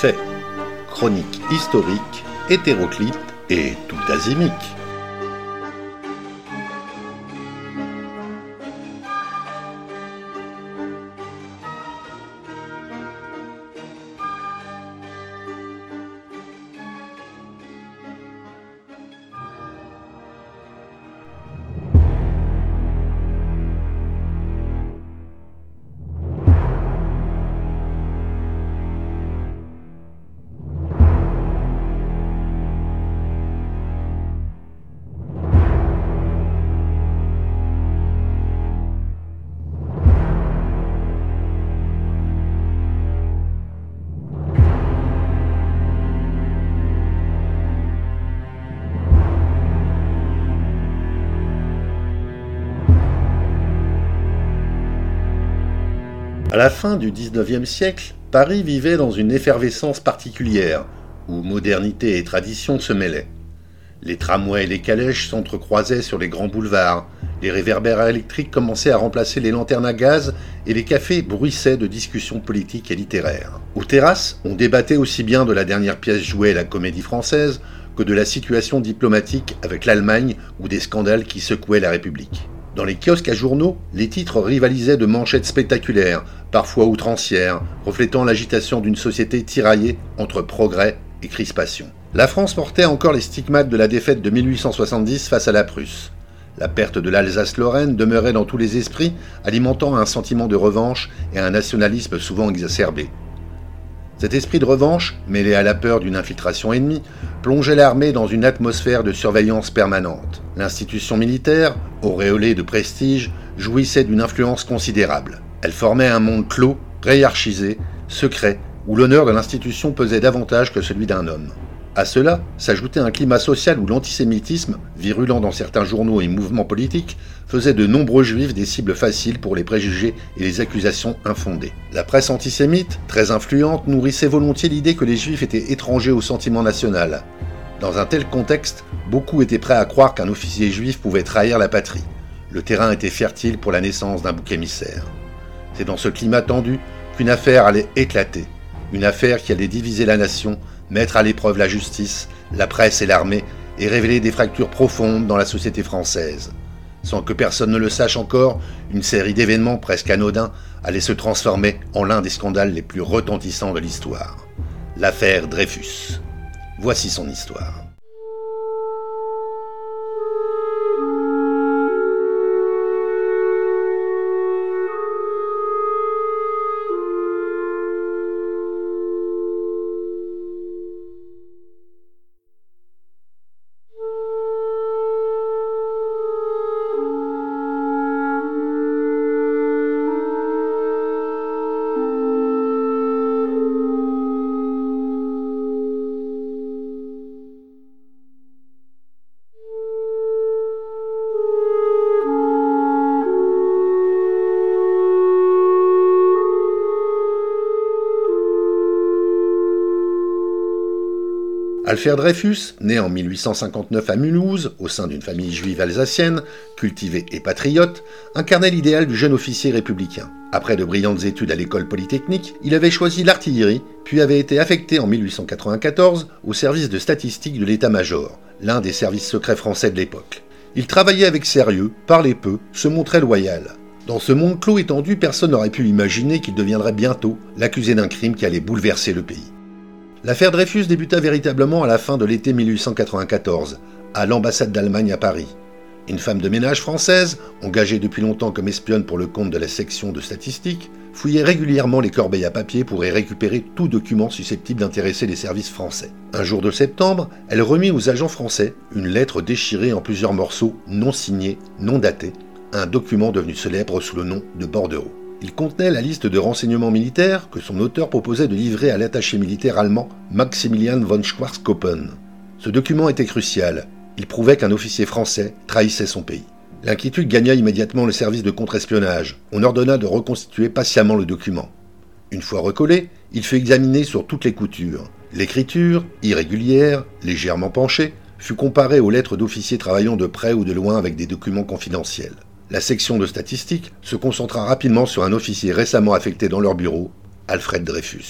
faits. Chronique historique, hétéroclite et tout azimique. À la fin du XIXe siècle, Paris vivait dans une effervescence particulière, où modernité et tradition se mêlaient. Les tramways et les calèches s'entrecroisaient sur les grands boulevards, les réverbères électriques commençaient à remplacer les lanternes à gaz et les cafés bruissaient de discussions politiques et littéraires. Aux terrasses, on débattait aussi bien de la dernière pièce jouée à la Comédie Française que de la situation diplomatique avec l'Allemagne ou des scandales qui secouaient la République. Dans les kiosques à journaux, les titres rivalisaient de manchettes spectaculaires, parfois outrancières, reflétant l'agitation d'une société tiraillée entre progrès et crispation. La France portait encore les stigmates de la défaite de 1870 face à la Prusse. La perte de l'Alsace-Lorraine demeurait dans tous les esprits, alimentant un sentiment de revanche et un nationalisme souvent exacerbé. Cet esprit de revanche, mêlé à la peur d'une infiltration ennemie, plongeait l'armée dans une atmosphère de surveillance permanente. L'institution militaire, auréolée de prestige, jouissait d'une influence considérable. Elle formait un monde clos, hiérarchisé, secret, où l'honneur de l'institution pesait davantage que celui d'un homme. À cela s'ajoutait un climat social où l'antisémitisme, virulent dans certains journaux et mouvements politiques, faisait de nombreux juifs des cibles faciles pour les préjugés et les accusations infondées. La presse antisémite, très influente, nourrissait volontiers l'idée que les juifs étaient étrangers au sentiment national. Dans un tel contexte, beaucoup étaient prêts à croire qu'un officier juif pouvait trahir la patrie. Le terrain était fertile pour la naissance d'un bouc émissaire. C'est dans ce climat tendu qu'une affaire allait éclater. Une affaire qui allait diviser la nation, mettre à l'épreuve la justice, la presse et l'armée, et révéler des fractures profondes dans la société française. Sans que personne ne le sache encore, une série d'événements presque anodins allait se transformer en l'un des scandales les plus retentissants de l'histoire. L'affaire Dreyfus. Voici son histoire. Alfred Dreyfus, né en 1859 à Mulhouse, au sein d'une famille juive alsacienne, cultivée et patriote, incarnait l'idéal du jeune officier républicain. Après de brillantes études à l'école polytechnique, il avait choisi l'artillerie, puis avait été affecté en 1894 au service de statistique de l'état-major, l'un des services secrets français de l'époque. Il travaillait avec sérieux, parlait peu, se montrait loyal. Dans ce monde clos étendu, personne n'aurait pu imaginer qu'il deviendrait bientôt l'accusé d'un crime qui allait bouleverser le pays. L'affaire Dreyfus débuta véritablement à la fin de l'été 1894, à l'ambassade d'Allemagne à Paris. Une femme de ménage française, engagée depuis longtemps comme espionne pour le compte de la section de statistique, fouillait régulièrement les corbeilles à papier pour y récupérer tout document susceptible d'intéresser les services français. Un jour de septembre, elle remit aux agents français une lettre déchirée en plusieurs morceaux, non signés, non datés, un document devenu célèbre sous le nom de bordereau. Il contenait la liste de renseignements militaires que son auteur proposait de livrer à l'attaché militaire allemand Maximilian von Schwarzkoppen. Ce document était crucial. Il prouvait qu'un officier français trahissait son pays. L'inquiétude gagna immédiatement le service de contre-espionnage. On ordonna de reconstituer patiemment le document. Une fois recollé, il fut examiné sur toutes les coutures. L'écriture, irrégulière, légèrement penchée, fut comparée aux lettres d'officiers travaillant de près ou de loin avec des documents confidentiels. La section de statistiques se concentra rapidement sur un officier récemment affecté dans leur bureau, Alfred Dreyfus.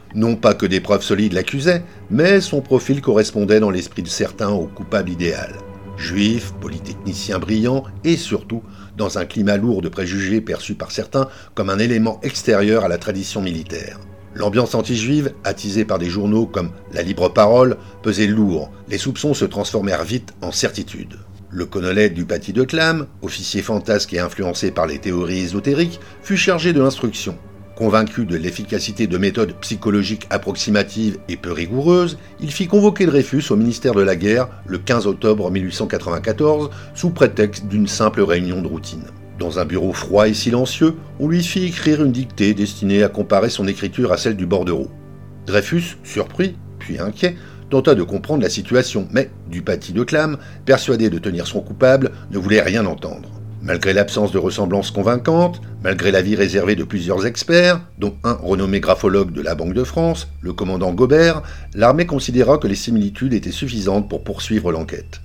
Non pas que des preuves solides l'accusaient, mais son profil correspondait dans l'esprit de certains au coupable idéal. Juif, polytechnicien brillant et surtout dans un climat lourd de préjugés perçus par certains comme un élément extérieur à la tradition militaire. L'ambiance anti-juive, attisée par des journaux comme La Libre Parole, pesait lourd. Les soupçons se transformèrent vite en certitudes. Le colonel du Paty de Clam, officier fantasque et influencé par les théories ésotériques, fut chargé de l'instruction. Convaincu de l'efficacité de méthodes psychologiques approximatives et peu rigoureuses, il fit convoquer Dreyfus au ministère de la Guerre le 15 octobre 1894 sous prétexte d'une simple réunion de routine. Dans un bureau froid et silencieux, on lui fit écrire une dictée destinée à comparer son écriture à celle du bordereau. Dreyfus, surpris, puis inquiet, tenta de comprendre la situation, mais du Paty de Clam, persuadé de tenir son coupable, ne voulait rien entendre. Malgré l'absence de ressemblance convaincante, malgré l'avis réservé de plusieurs experts, dont un renommé graphologue de la Banque de France, le commandant Gobert, l'armée considéra que les similitudes étaient suffisantes pour poursuivre l'enquête.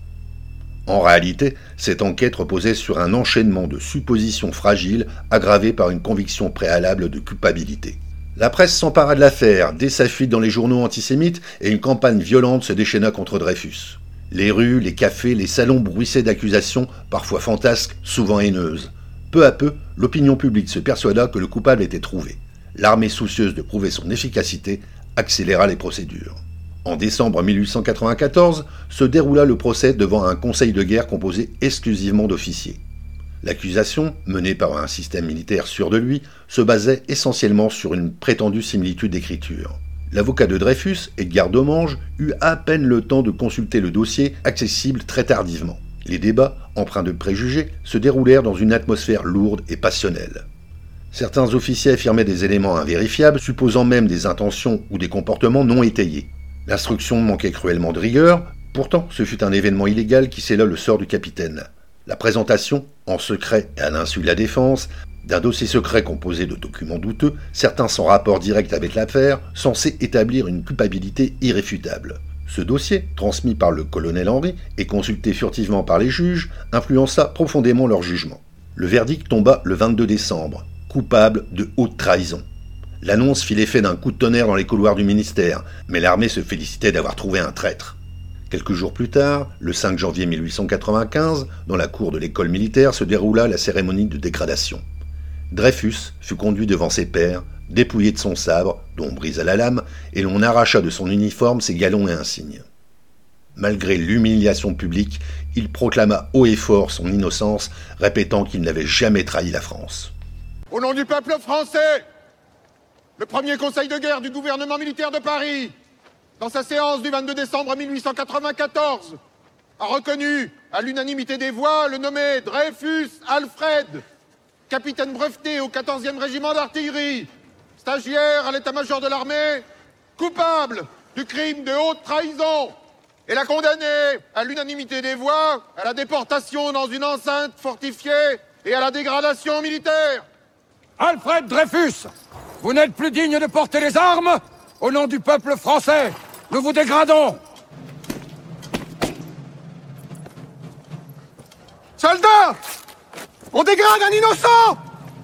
En réalité, cette enquête reposait sur un enchaînement de suppositions fragiles aggravées par une conviction préalable de culpabilité. La presse s'empara de l'affaire dès sa fuite dans les journaux antisémites et une campagne violente se déchaîna contre Dreyfus. Les rues, les cafés, les salons bruissaient d'accusations, parfois fantasques, souvent haineuses. Peu à peu, l'opinion publique se persuada que le coupable était trouvé. L'armée, soucieuse de prouver son efficacité, accéléra les procédures. En décembre 1894, se déroula le procès devant un conseil de guerre composé exclusivement d'officiers. L'accusation, menée par un système militaire sûr de lui, se basait essentiellement sur une prétendue similitude d'écriture. L'avocat de Dreyfus, Edgar Domange, eut à peine le temps de consulter le dossier, accessible très tardivement. Les débats, empreints de préjugés, se déroulèrent dans une atmosphère lourde et passionnelle. Certains officiers affirmaient des éléments invérifiables, supposant même des intentions ou des comportements non étayés. L'instruction manquait cruellement de rigueur, pourtant ce fut un événement illégal qui scella le sort du capitaine. La présentation, en secret et à l'insu de la défense, d'un dossier secret composé de documents douteux, certains sans rapport direct avec l'affaire, censé établir une culpabilité irréfutable. Ce dossier, transmis par le colonel Henry et consulté furtivement par les juges, influença profondément leur jugement. Le verdict tomba le 22 décembre, coupable de haute trahison. L'annonce fit l'effet d'un coup de tonnerre dans les couloirs du ministère, mais l'armée se félicitait d'avoir trouvé un traître. Quelques jours plus tard, le 5 janvier 1895, dans la cour de l'école militaire se déroula la cérémonie de dégradation. Dreyfus fut conduit devant ses pairs, dépouillé de son sabre, dont on brisa la lame, et l'on arracha de son uniforme ses galons et insignes. Malgré l'humiliation publique, il proclama haut et fort son innocence, répétant qu'il n'avait jamais trahi la France. Au nom du peuple français, le premier conseil de guerre du gouvernement militaire de Paris, dans sa séance du 22 décembre 1894, a reconnu à l'unanimité des voix le nommé Dreyfus Alfred, capitaine breveté au 14e régiment d'artillerie, stagiaire à l'état-major de l'armée, coupable du crime de haute trahison, et l'a condamné à l'unanimité des voix à la déportation dans une enceinte fortifiée et à la dégradation militaire. Alfred Dreyfus, vous n'êtes plus digne de porter les armes. Au nom du peuple français, nous vous dégradons. Soldats, on dégrade un innocent!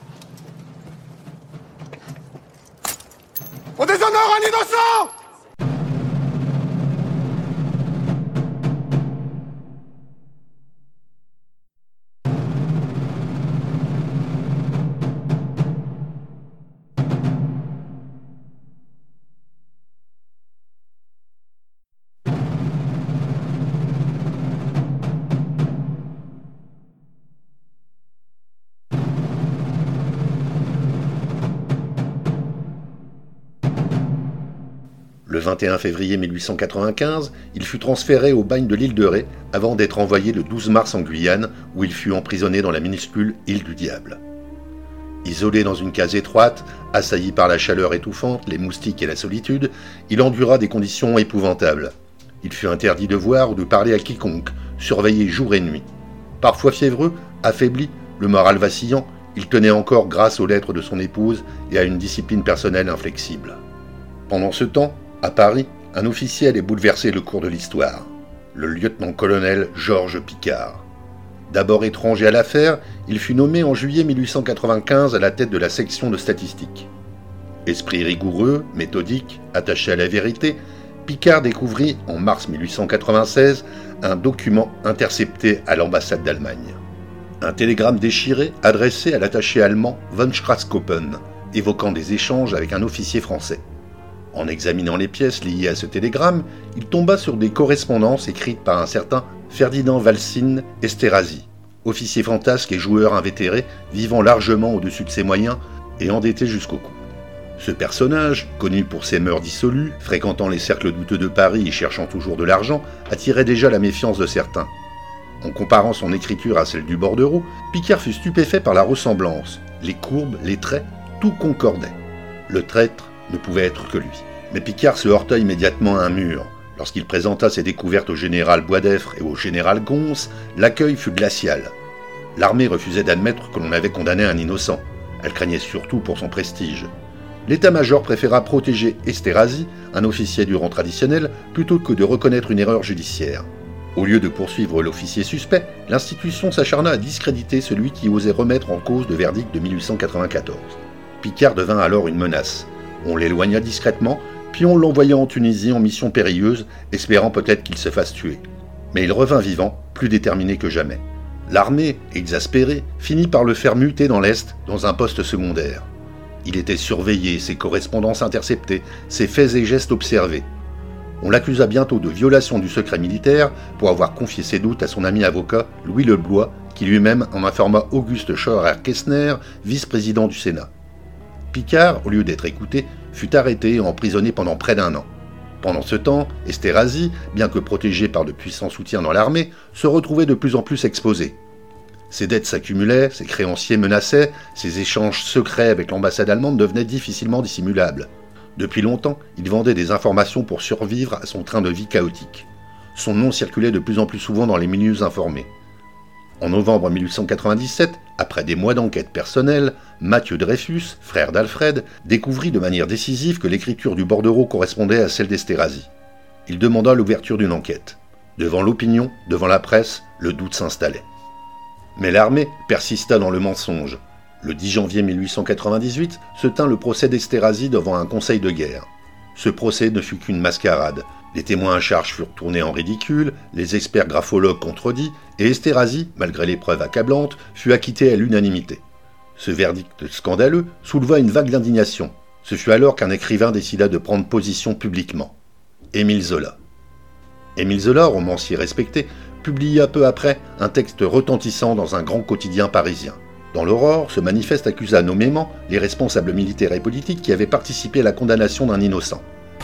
On déshonore un innocent! Le 21 février 1895, il fut transféré au bagne de l'île de Ré avant d'être envoyé le 12 mars en Guyane, où il fut emprisonné dans la minuscule île du Diable. Isolé dans une case étroite, assailli par la chaleur étouffante, les moustiques et la solitude, il endura des conditions épouvantables. Il fut interdit de voir ou de parler à quiconque, surveillé jour et nuit. Parfois fiévreux, affaibli, le moral vacillant, il tenait encore grâce aux lettres de son épouse et à une discipline personnelle inflexible. Pendant ce temps, à Paris, un officier allait bouleverser le cours de l'histoire, le lieutenant-colonel Georges Picquart. D'abord étranger à l'affaire, il fut nommé en juillet 1895 à la tête de la section de statistiques. Esprit rigoureux, méthodique, attaché à la vérité, Picard découvrit en mars 1896 un document intercepté à l'ambassade d'Allemagne. Un télégramme déchiré adressé à l'attaché allemand von Strasskoppen, évoquant des échanges avec un officier français. En examinant les pièces liées à ce télégramme, il tomba sur des correspondances écrites par un certain Ferdinand Walsin Esterhazy, officier fantasque et joueur invétéré, vivant largement au-dessus de ses moyens et endetté jusqu'au cou. Ce personnage, connu pour ses mœurs dissolues, fréquentant les cercles douteux de Paris et cherchant toujours de l'argent, attirait déjà la méfiance de certains. En comparant son écriture à celle du bordereau, Picard fut stupéfait par la ressemblance. Les courbes, les traits, tout concordait. Le traître ne pouvait être que lui. Mais Picard se heurta immédiatement à un mur. Lorsqu'il présenta ses découvertes au général Boisdeffre et au général Gons, l'accueil fut glacial. L'armée refusait d'admettre que l'on avait condamné un innocent. Elle craignait surtout pour son prestige. L'état-major préféra protéger Esterhazy, un officier du rang traditionnel, plutôt que de reconnaître une erreur judiciaire. Au lieu de poursuivre l'officier suspect, l'institution s'acharna à discréditer celui qui osait remettre en cause le verdict de 1894. Picard devint alors une menace. On l'éloigna discrètement, puis on l'envoya en Tunisie en mission périlleuse, espérant peut-être qu'il se fasse tuer. Mais il revint vivant, plus déterminé que jamais. L'armée, exaspérée, finit par le faire muter dans l'Est, dans un poste secondaire. Il était surveillé, ses correspondances interceptées, ses faits et gestes observés. On l'accusa bientôt de violation du secret militaire pour avoir confié ses doutes à son ami avocat Louis Leblois, qui lui-même en informa Auguste Scheurer-Kestner, vice-président du Sénat. Picard, au lieu d'être écouté, fut arrêté et emprisonné pendant près d'1 an. Pendant ce temps, Esterhazy, bien que protégé par de puissants soutiens dans l'armée, se retrouvait de plus en plus exposé. Ses dettes s'accumulaient, ses créanciers menaçaient, ses échanges secrets avec l'ambassade allemande devenaient difficilement dissimulables. Depuis longtemps, il vendait des informations pour survivre à son train de vie chaotique. Son nom circulait de plus en plus souvent dans les milieux informés. En novembre 1897, après des mois d'enquête personnelle, Mathieu Dreyfus, frère d'Alfred, découvrit de manière décisive que l'écriture du bordereau correspondait à celle d'Esterhazy. Il demanda l'ouverture d'une enquête. Devant l'opinion, devant la presse, le doute s'installait. Mais l'armée persista dans le mensonge. Le 10 janvier 1898 se tint le procès d'Esterhazy devant un conseil de guerre. Ce procès ne fut qu'une mascarade. Les témoins à charge furent tournés en ridicule, les experts graphologues contredits, et Esterhazy, malgré les preuves accablantes, fut acquitté à l'unanimité. Ce verdict scandaleux souleva une vague d'indignation. Ce fut alors qu'un écrivain décida de prendre position publiquement. Émile Zola. Émile Zola, romancier respecté, publia peu après un texte retentissant dans un grand quotidien parisien. Dans l'Aurore, ce manifeste accusa nommément les responsables militaires et politiques qui avaient participé à la condamnation d'un innocent.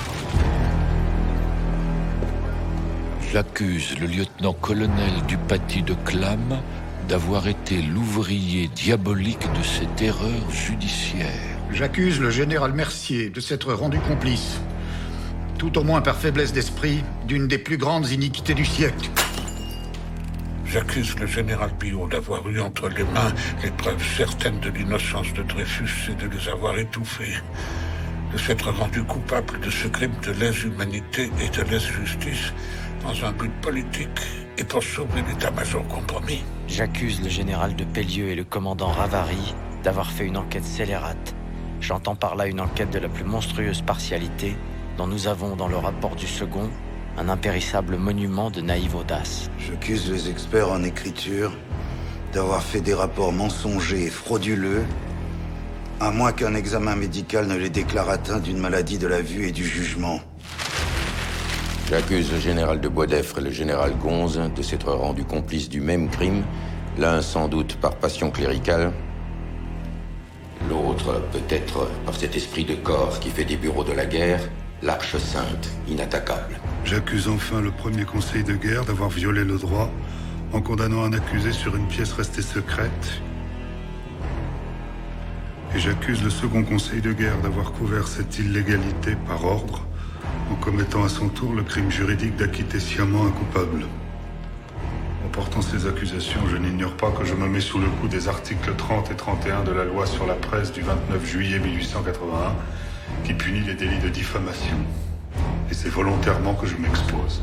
J'accuse le lieutenant-colonel du paty de Clam d'avoir été l'ouvrier diabolique de cette erreur judiciaire. J'accuse le général Mercier de s'être rendu complice, tout au moins par faiblesse d'esprit, d'une des plus grandes iniquités du siècle. J'accuse le général Billot d'avoir eu entre les mains les preuves certaines de l'innocence de Dreyfus et de les avoir étouffées, de s'être rendu coupable de ce crime de lèse-humanité et de lèse-justice dans un but politique et pour sauver l'état-major compromis. J'accuse le général de Pellieu et le commandant Ravary d'avoir fait une enquête scélérate. J'entends par là une enquête de la plus monstrueuse partialité dont nous avons dans le rapport du second un impérissable monument de naïve audace. J'accuse les experts en écriture d'avoir fait des rapports mensongers et frauduleux, à moins qu'un examen médical ne les déclare atteints d'une maladie de la vue et du jugement. J'accuse le général de Boisdeffre et le général Gonze de s'être rendus complices du même crime, l'un sans doute par passion cléricale, l'autre peut-être par cet esprit de corps qui fait des bureaux de la guerre l'arche sainte, inattaquable. J'accuse enfin le premier conseil de guerre d'avoir violé le droit en condamnant un accusé sur une pièce restée secrète. Et j'accuse le second conseil de guerre d'avoir couvert cette illégalité par ordre en commettant à son tour le crime juridique d'acquitter sciemment un coupable. En portant ces accusations, je n'ignore pas que je me mets sous le coup des articles 30 et 31 de la loi sur la presse du 29 juillet 1881 qui punit les délits de diffamation. Et c'est volontairement que je m'expose.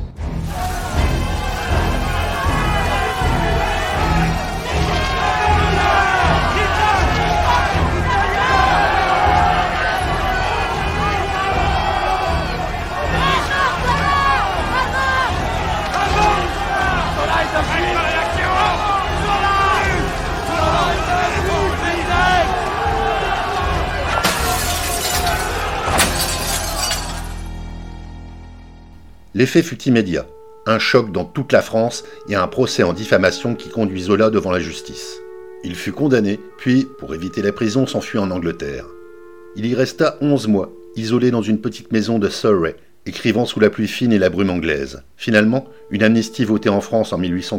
L'effet fut immédiat. Un choc dans toute la France et un procès en diffamation qui conduit Zola devant la justice. Il fut condamné, puis, pour éviter la prison, s'enfuit en Angleterre. Il y resta 11 mois, isolé dans une petite maison de Surrey, écrivant sous la pluie fine et la brume anglaise. Finalement, une amnistie votée en France en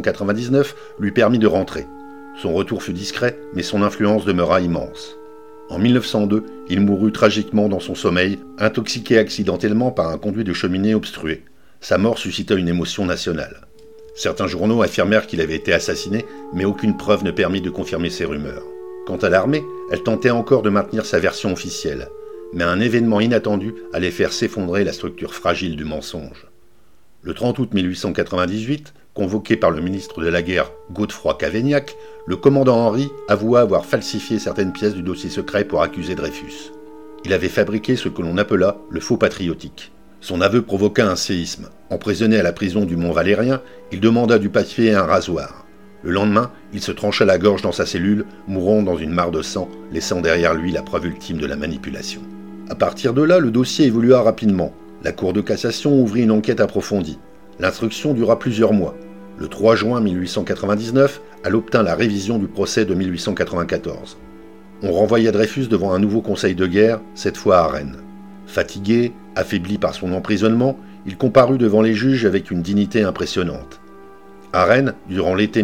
1899 lui permit de rentrer. Son retour fut discret, mais son influence demeura immense. En 1902, il mourut tragiquement dans son sommeil, intoxiqué accidentellement par un conduit de cheminée obstrué. Sa mort suscita une émotion nationale. Certains journaux affirmèrent qu'il avait été assassiné, mais aucune preuve ne permit de confirmer ces rumeurs. Quant à l'armée, elle tentait encore de maintenir sa version officielle. Mais un événement inattendu allait faire s'effondrer la structure fragile du mensonge. Le 30 août 1898, convoqué par le ministre de la Guerre Godefroy Cavaignac, le commandant Henry avoua avoir falsifié certaines pièces du dossier secret pour accuser Dreyfus. Il avait fabriqué ce que l'on appela le faux patriotique. Son aveu provoqua un séisme. Emprisonné à la prison du Mont-Valérien, il demanda du papier et un rasoir. Le lendemain, il se trancha la gorge dans sa cellule, mourant dans une mare de sang, laissant derrière lui la preuve ultime de la manipulation. À partir de là, le dossier évolua rapidement. La Cour de cassation ouvrit une enquête approfondie. L'instruction dura plusieurs mois. Le 3 juin 1899, elle obtint la révision du procès de 1894. On renvoya Dreyfus devant un nouveau conseil de guerre, cette fois à Rennes. Fatigué, affaibli par son emprisonnement, il comparut devant les juges avec une dignité impressionnante. À Rennes, durant l'été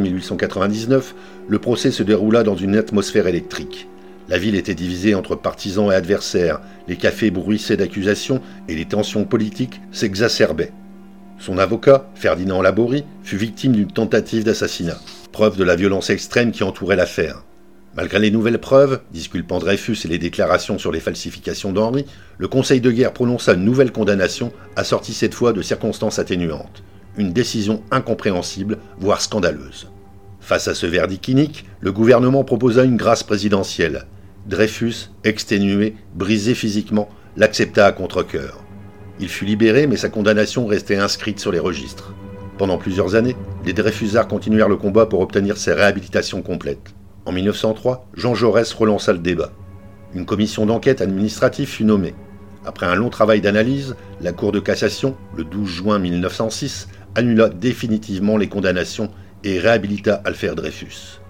1899, le procès se déroula dans une atmosphère électrique. La ville était divisée entre partisans et adversaires, les cafés bruissaient d'accusations et les tensions politiques s'exacerbaient. Son avocat, Ferdinand Laborie, fut victime d'une tentative d'assassinat, preuve de la violence extrême qui entourait l'affaire. Malgré les nouvelles preuves, disculpant Dreyfus et les déclarations sur les falsifications d'Henry, le Conseil de guerre prononça une nouvelle condamnation, assortie cette fois de circonstances atténuantes. Une décision incompréhensible, voire scandaleuse. Face à ce verdict inique, le gouvernement proposa une grâce présidentielle. Dreyfus, exténué, brisé physiquement, l'accepta à contre-cœur. Il fut libéré, mais sa condamnation restait inscrite sur les registres. Pendant plusieurs années, les Dreyfusards continuèrent le combat pour obtenir ses réhabilitations complètes. En 1903, Jean Jaurès relança le débat. Une commission d'enquête administrative fut nommée. Après un long travail d'analyse, la Cour de cassation, le 12 juin 1906, annula définitivement les condamnations et réhabilita Alfred Dreyfus.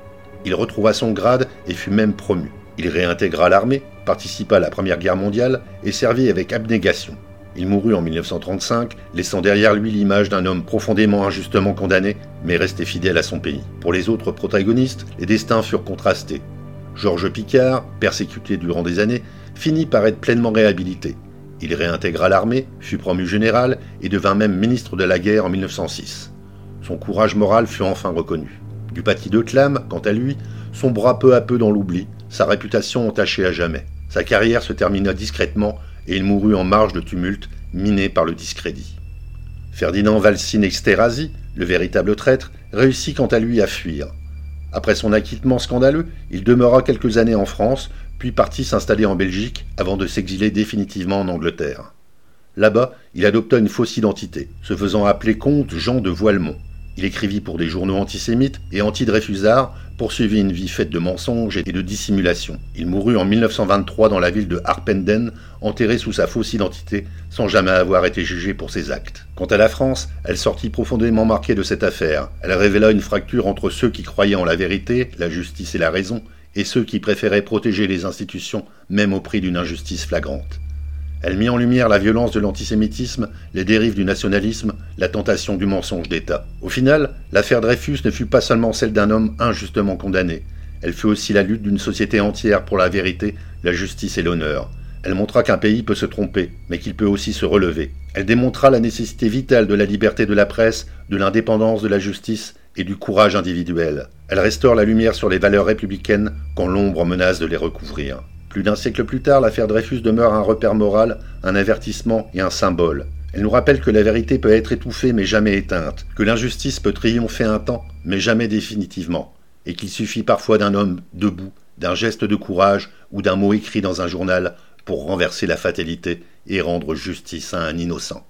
Il retrouva son grade et fut même promu. Il réintégra l'armée, participa à la Première Guerre mondiale et servit avec abnégation. Il mourut en 1935, laissant derrière lui l'image d'un homme profondément injustement condamné, mais resté fidèle à son pays. Pour les autres protagonistes, les destins furent contrastés. Georges Picquart, persécuté durant des années, finit par être pleinement réhabilité. Il réintégra l'armée, fut promu général et devint même ministre de la guerre en 1906. Son courage moral fut enfin reconnu. Du Paty de Clam, quant à lui, sombra peu à peu dans l'oubli, sa réputation entachée à jamais. Sa carrière se termina discrètement et il mourut en marge de tumulte, miné par le discrédit. Ferdinand Valsin-Esterhazy, le véritable traître, réussit quant à lui à fuir. Après son acquittement scandaleux, il demeura quelques années en France, puis partit s'installer en Belgique avant de s'exiler définitivement en Angleterre. Là-bas, il adopta une fausse identité, se faisant appeler comte Jean de Voilemont. Il écrivit pour des journaux antisémites et anti-Dreyfusards, poursuivit une vie faite de mensonges et de dissimulation. Il mourut en 1923 dans la ville de Harpenden, enterré sous sa fausse identité, sans jamais avoir été jugé pour ses actes. Quant à la France, elle sortit profondément marquée de cette affaire. Elle révéla une fracture entre ceux qui croyaient en la vérité, la justice et la raison, et ceux qui préféraient protéger les institutions, même au prix d'une injustice flagrante. Elle mit en lumière la violence de l'antisémitisme, les dérives du nationalisme, la tentation du mensonge d'État. Au final, l'affaire Dreyfus ne fut pas seulement celle d'un homme injustement condamné. Elle fut aussi la lutte d'une société entière pour la vérité, la justice et l'honneur. Elle montra qu'un pays peut se tromper, mais qu'il peut aussi se relever. Elle démontra la nécessité vitale de la liberté de la presse, de l'indépendance de la justice et du courage individuel. Elle restaure la lumière sur les valeurs républicaines quand l'ombre menace de les recouvrir. Plus d'un siècle plus tard, l'affaire Dreyfus demeure un repère moral, un avertissement et un symbole. Elle nous rappelle que la vérité peut être étouffée mais jamais éteinte, que l'injustice peut triompher un temps mais jamais définitivement, et qu'il suffit parfois d'un homme debout, d'un geste de courage ou d'un mot écrit dans un journal pour renverser la fatalité et rendre justice à un innocent.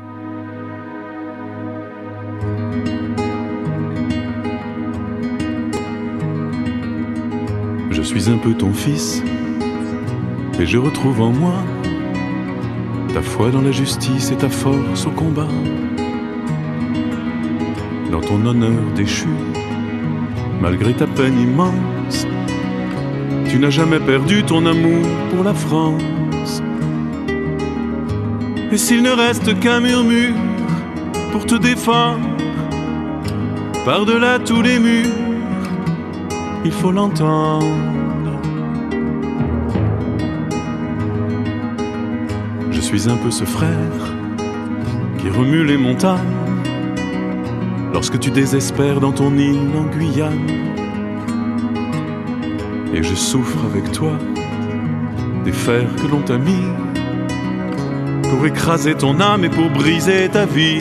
Je suis un peu ton fils, et je retrouve en moi ta foi dans la justice et ta force au combat. Dans ton honneur déchu, malgré ta peine immense, tu n'as jamais perdu ton amour pour la France. Et s'il ne reste qu'un murmure pour te défendre, par-delà tous les murs, il faut l'entendre. Je suis un peu ce frère qui remue les montagnes lorsque tu désespères dans ton île en Guyane. Et je souffre avec toi des fers que l'on t'a mis pour écraser ton âme et pour briser ta vie.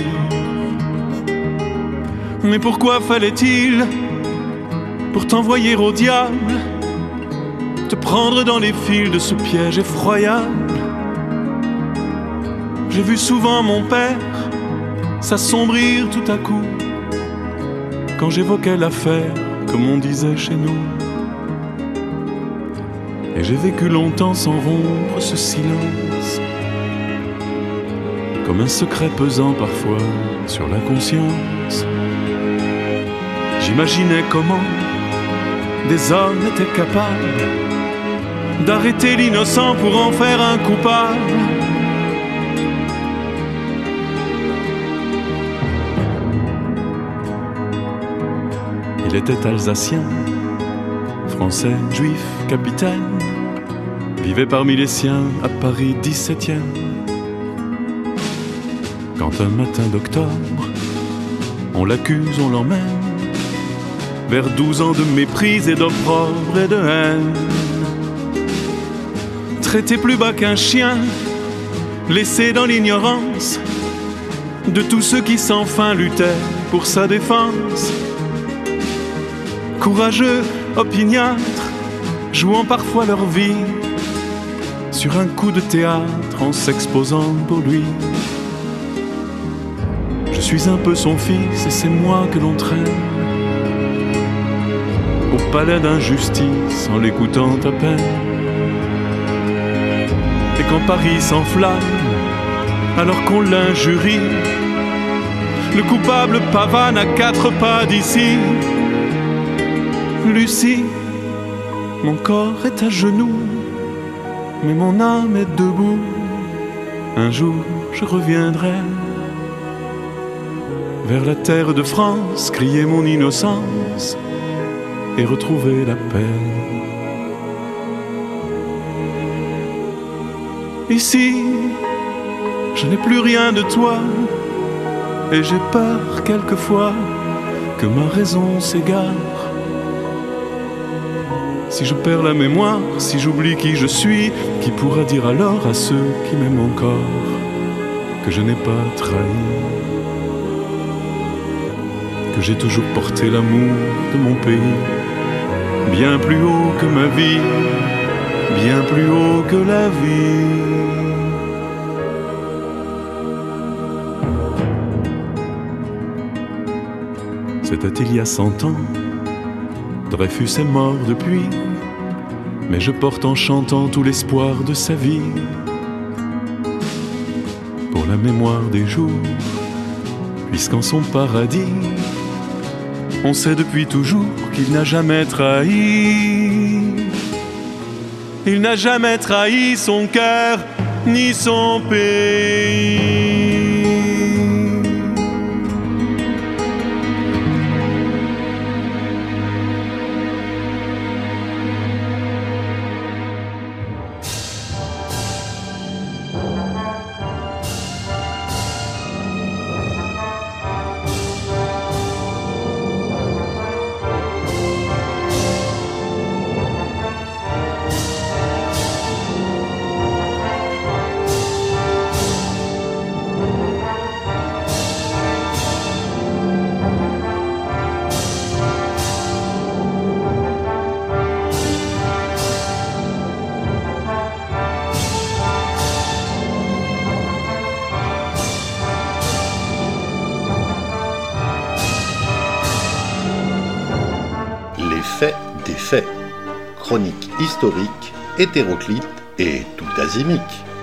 Mais pourquoi fallait-il, pour t'envoyer au diable, te prendre dans les fils de ce piège effroyable? J'ai vu souvent mon père s'assombrir tout à coup quand j'évoquais l'affaire, comme on disait chez nous. Et j'ai vécu longtemps sans rompre ce silence, comme un secret pesant parfois sur la conscience. J'imaginais comment des hommes étaient capables d'arrêter l'innocent pour en faire un coupable. Il était alsacien, français, juif, capitaine, vivait parmi les siens à Paris 17e. Quand un matin d'octobre, on l'accuse, on l'emmène vers 12 ans de méprise et d'opprobre et de haine. Traité plus bas qu'un chien, laissé dans l'ignorance de tous ceux qui sans fin luttaient pour sa défense. Courageux, opiniâtres, jouant parfois leur vie sur un coup de théâtre en s'exposant pour lui. Je suis un peu son fils et c'est moi que l'on traîne au palais d'injustice en l'écoutant à peine. Et quand Paris s'enflamme alors qu'on l'injurie, le coupable pavane à 4 pas d'ici. Lucie, mon corps est à genoux, mais mon âme est debout. Un jour je reviendrai vers la terre de France, crier mon innocence et retrouver la paix. Ici, je n'ai plus rien de toi, et j'ai peur quelquefois que ma raison s'égare. Si je perds la mémoire, si j'oublie qui je suis, qui pourra dire alors à ceux qui m'aiment encore que je n'ai pas trahi, que j'ai toujours porté l'amour de mon pays bien plus haut que ma vie, bien plus haut que la vie. C'était il y a 100 ans, Dreyfus est mort depuis, mais je porte en chantant tout l'espoir de sa vie. Pour la mémoire des jours, puisqu'en son paradis, on sait depuis toujours qu'il n'a jamais trahi. Il n'a jamais trahi son cœur ni son pays. Faits des faits, chronique historique, hétéroclite et tout azimique.